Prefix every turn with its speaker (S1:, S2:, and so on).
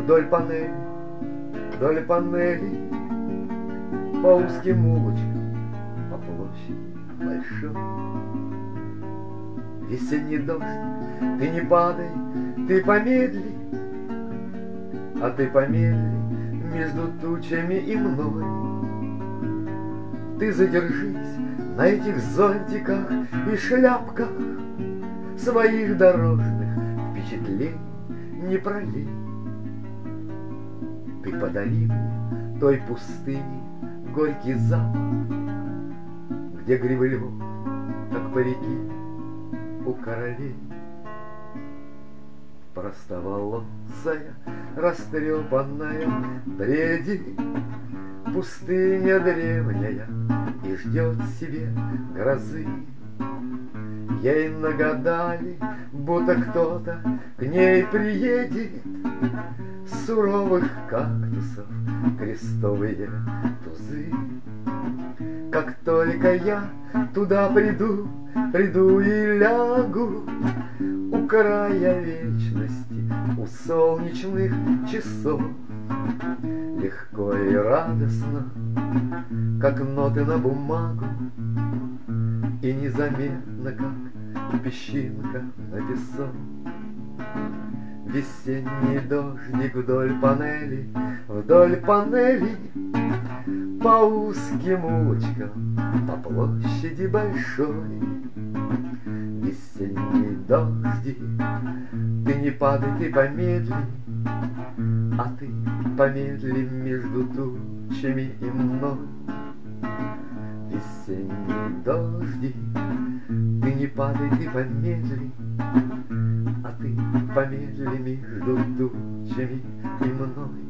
S1: вдоль панели, по узким улочкам, по площади большой. Весенний дождик, ты не падай, ты помедли, а ты помедли между тучами и мной. Ты задержись на этих зонтиках и шляпках, своих дорожных впечатлений не пролей. Ты подари мне той пустыне горький запах, где гривы львов, как парики у королей. Простоволосая, растрепанная бредит пустыня древняя и ждет себе грозы. Ей нагадали, будто кто-то к ней приедет, с суровых кактусов крестовые тузы. Как только я туда приду и лягу у края вечности, у солнечных часов, легко и радостно, как ноты на бумагу, и незаметно, как песчинка на песок. Весенний дождик вдоль панели, по узким улочкам, по площади большой. Весенний дождик, ты не падай, ты помедли, а ты помедли между тучами и мной. Весенний дождик, ты не падай, ты помедли, а ты помедли между тучами и мной.